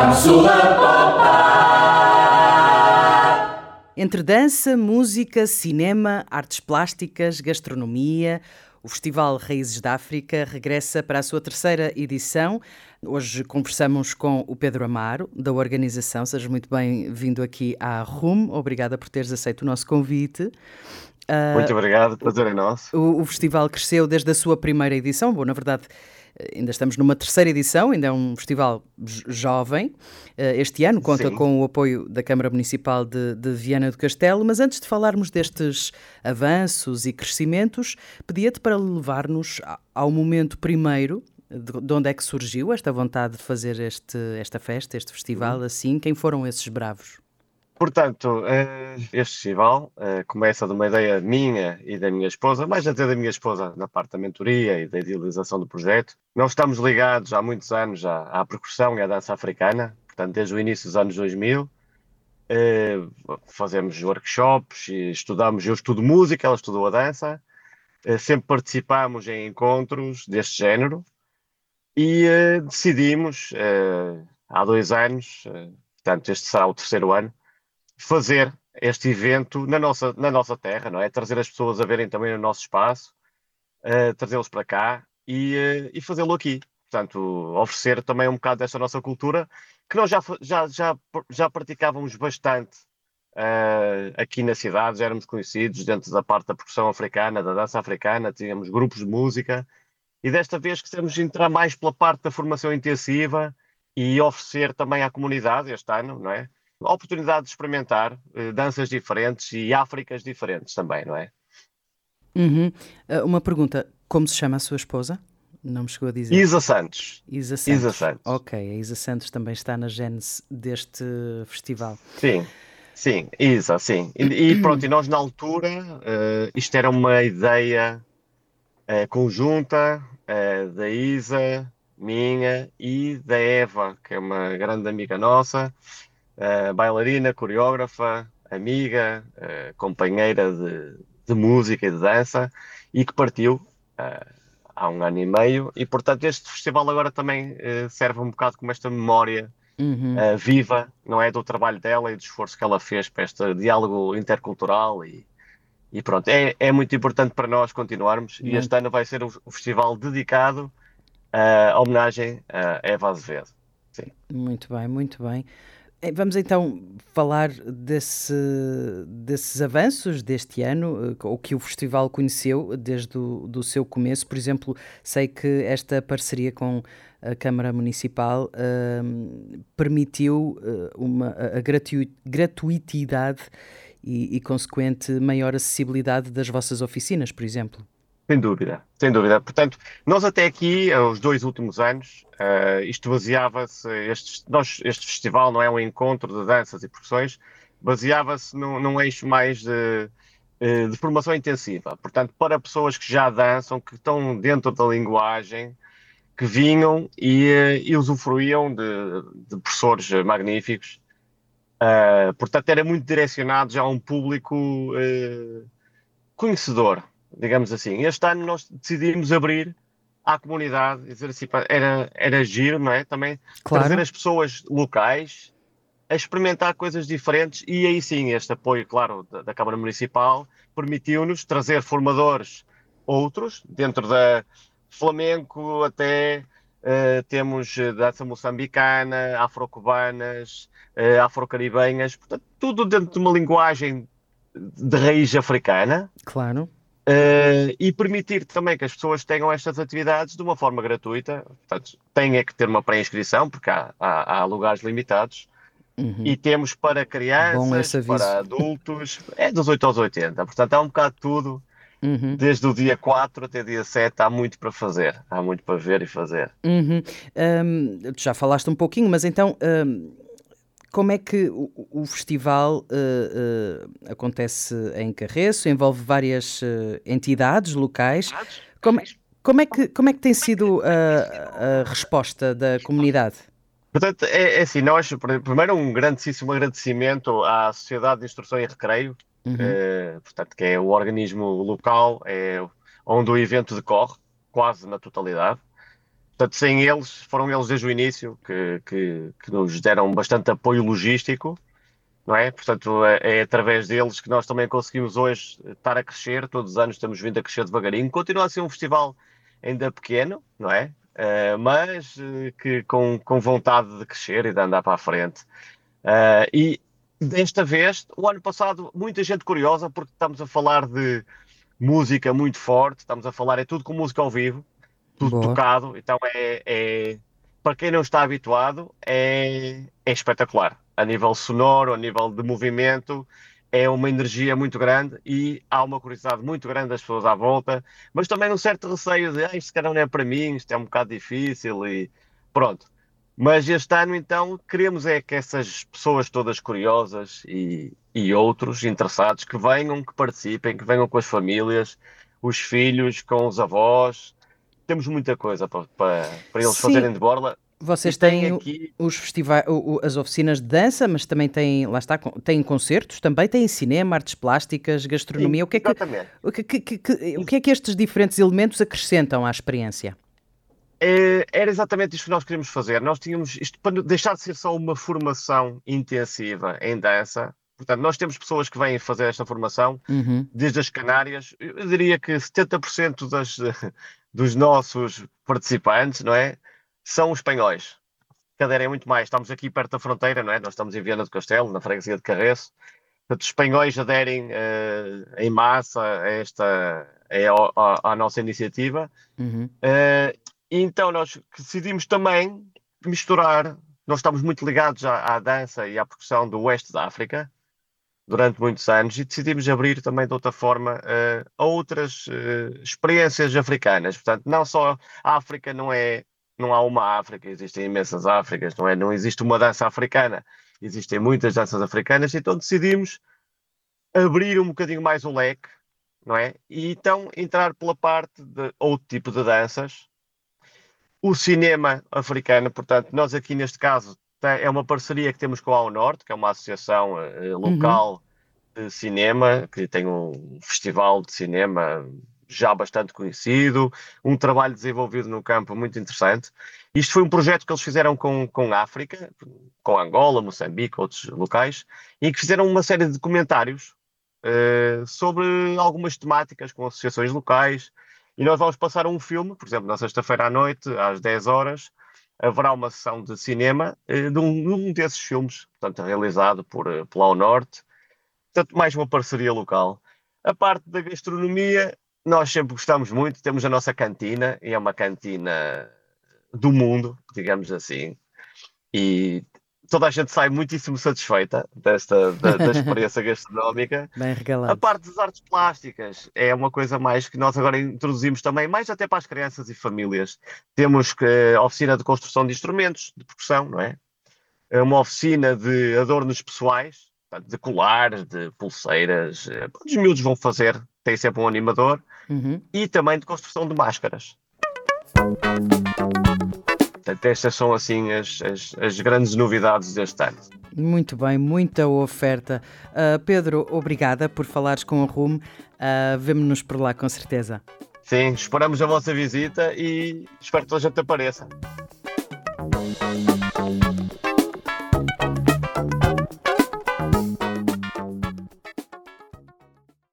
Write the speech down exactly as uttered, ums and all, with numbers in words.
Entre dança, música, cinema, artes plásticas, gastronomia, o Festival Raízes da África regressa para a sua terceira edição. Hoje conversamos com o Pedro Amaro, da organização. Sejas muito bem-vindo aqui à R U M. Obrigada por teres aceito o nosso convite. Muito obrigado, prazer é nosso. O, o festival cresceu desde a sua primeira edição. Bom, na verdade, ainda estamos numa terceira edição, ainda é um festival jovem. Este ano conta Sim. com o apoio da Câmara Municipal de, de Viana do Castelo, mas antes de falarmos destes avanços e crescimentos, pedia-te para levar-nos ao momento primeiro, de onde é que surgiu esta vontade de fazer este, esta festa, este festival, Uhum. assim. Quem foram esses bravos? Portanto, este festival começa de uma ideia minha e da minha esposa, mais até da minha esposa, na parte da mentoria e da idealização do projeto. Nós estamos ligados há muitos anos à, à percussão e à dança africana, portanto, desde o início dos anos dois mil. Fazemos workshops e estudamos, eu estudo música, ela estudou a dança. Sempre participámos em encontros deste género e decidimos, há dois anos, portanto, este será o terceiro ano, fazer este evento na nossa, na nossa terra, não é? Trazer as pessoas a verem também o nosso espaço, uh, trazê-los para cá e, uh, e fazê-lo aqui. Portanto, oferecer também um bocado desta nossa cultura, que nós já, já, já, já praticávamos bastante uh, aqui na cidade, já éramos conhecidos dentro da parte da percussão africana, da dança africana, tínhamos grupos de música, e desta vez quisemos entrar mais pela parte da formação intensiva e oferecer também à comunidade este ano, não é? A oportunidade de experimentar uh, danças diferentes e Áfricas diferentes também, não é? Uhum. Uh, uma pergunta, como se chama a sua esposa? Não me chegou a dizer. Isa Santos. Isa Santos. Isa Santos. Ok, a Isa Santos também está na gênese deste festival. Sim, sim, Isa, sim. E, e pronto, e nós na altura, uh, isto era uma ideia uh, conjunta uh, da Isa, minha e da Eva, que é uma grande amiga nossa. Uh, bailarina, coreógrafa, amiga, uh, companheira de, de música e de dança e que partiu uh, há um ano e meio e portanto este festival agora também uh, serve um bocado como esta memória Uhum. uh, viva, não é, do trabalho dela e do esforço que ela fez para este diálogo intercultural e, e pronto, é, é muito importante para nós continuarmos e Muito, este ano vai ser o, o festival dedicado uh, à homenagem a Eva Azevedo. Sim. muito bem, muito bem. Vamos então falar desse, desses avanços deste ano, o que o festival conheceu desde o do seu começo. Por exemplo, sei que esta parceria com a Câmara Municipal uh, permitiu uh, uma, a gratu, gratuitidade e, e consequente maior acessibilidade das vossas oficinas, por exemplo. Sem dúvida, sem dúvida. Portanto, nós até aqui, os dois últimos anos, uh, isto baseava-se, este, nós, este festival não é um encontro de danças e percussões, baseava-se num, num eixo mais de, de formação intensiva. Portanto, para pessoas que já dançam, que estão dentro da linguagem, que vinham e, e usufruíam de, de professores magníficos. Uh, portanto, era muito direcionado já a um público uh, conhecedor, digamos assim. Este ano nós decidimos abrir à comunidade, dizer assim, era, era giro, não é? Também trazer Claro. as pessoas locais a experimentar coisas diferentes e aí sim, este apoio, claro, da, da Câmara Municipal permitiu-nos trazer formadores outros, dentro da flamenco até uh, temos dança moçambicana, afro-cubanas, uh, afro-caribenhas, portanto, tudo dentro de uma linguagem de raiz africana. Claro. Uh, e permitir também que as pessoas tenham estas atividades de uma forma gratuita. Portanto, tem é que ter uma pré-inscrição, porque há, há, há lugares limitados. Uhum. E temos para Bom crianças, esse aviso. para adultos, é dos oito aos oitenta. Portanto, há um bocado de tudo. Uhum. Desde o dia quatro até dia sete há muito para fazer. Há muito para ver e fazer. Uhum. Um, já falaste um pouquinho, mas então... Um... Como é que o, o festival uh, uh, acontece em Carreço? Envolve várias uh, entidades locais. Como, como, é que, como é que tem sido a, a resposta da comunidade? Portanto, é, é assim, nós, primeiro um grandíssimo agradecimento à Sociedade de Instrução e Recreio, Uhum. eh, portanto, que é o organismo local, é onde o evento decorre, quase na totalidade. Portanto, sem eles, foram eles desde o início que, que, que nos deram bastante apoio logístico, não é? Portanto, é, é através deles que nós também conseguimos hoje estar a crescer. Todos os anos estamos vindo a crescer devagarinho. Continua a ser um festival ainda pequeno, não é? Uh, mas uh, que com, com vontade de crescer e de andar para a frente. Uh, e desta vez, o ano passado, muita gente curiosa, porque estamos a falar de música muito forte, estamos a falar, é tudo com música ao vivo, tudo Boa. tocado, então é, é para quem não está habituado, é, é espetacular. A nível sonoro, a nível de movimento, é uma energia muito grande e há uma curiosidade muito grande das pessoas à volta, mas também um certo receio de, ah, isto se calhar não é para mim, isto é um bocado difícil e pronto. Mas este ano, então, queremos é que essas pessoas todas curiosas e, e outros interessados que venham, que participem, que venham com as famílias, os filhos, com os avós. Temos muita coisa para, para, para eles Sim, fazerem de borla. E vocês tem têm o- aqui, os festivais, o- o- as oficinas de dança, mas também têm, lá está, con- têm concertos, também têm cinema, artes plásticas, sim, gastronomia. O que é que, exatamente. o que, que- que- que- o que é que estes diferentes elementos acrescentam à experiência? É, era exatamente isto que nós queríamos fazer. Nós tínhamos isto para deixar de ser só uma formação intensiva em dança. Portanto, nós temos pessoas que vêm fazer esta formação Uhum. desde as Canárias. Eu diria que setenta por cento das, dos nossos participantes, não é, são espanhóis. Cadeira é muito mais. Estamos aqui perto da fronteira, não é? Nós estamos em Viana do Castelo, na freguesia de Carreço. Portanto, os espanhóis aderem eh, em massa a esta a, a, à nossa iniciativa. Uhum. Uh, e então nós decidimos também misturar, nós estamos muito ligados à, à dança e à percussão do Oeste da África durante muitos anos e decidimos abrir também de outra forma uh, a outras uh, experiências africanas. Portanto, não só a África não é, não há uma África, existem imensas Áfricas, não é? Não existe uma dança africana, existem muitas danças africanas, então decidimos abrir um bocadinho mais o leque, não é? E então entrar pela parte de outro tipo de danças. O cinema africano, portanto, nós aqui neste caso é uma parceria que temos com a Ao Norte, que é uma associação eh, Uhum. local de cinema, que tem um festival de cinema já bastante conhecido, um trabalho desenvolvido no campo muito interessante. Isto foi um projeto que eles fizeram com, com a África, com Angola, Moçambique, outros locais, e que fizeram uma série de documentários eh, sobre algumas temáticas com associações locais. E nós vamos passar um filme, por exemplo, na sexta-feira à noite, às dez horas, haverá uma sessão de cinema eh, de, um, de um desses filmes, portanto, realizado por, eh, pela Ao Norte. Portanto, mais uma parceria local. A parte da gastronomia, nós sempre gostamos muito, temos a nossa cantina, e é uma cantina do mundo, digamos assim, e toda a gente sai muitíssimo satisfeita desta, da, da experiência gastronómica. Bem A regalados. parte das artes plásticas é uma coisa mais que nós agora introduzimos também, mais até para as crianças e famílias. Temos que, a oficina de construção de instrumentos, de percussão, não é? É uma oficina de adornos pessoais, portanto, de colares, de pulseiras. eh, Os miúdos vão fazer, tem sempre um animador, Uhum. e também de construção de máscaras. Portanto, estas são assim as, as, as grandes novidades deste ano. Muito bem, muita oferta. Ah, Pedro, obrigada por falares com a Rume. Uh, Vemo-nos por lá com certeza. Sim, esperamos a vossa visita e espero que toda a gente apareça.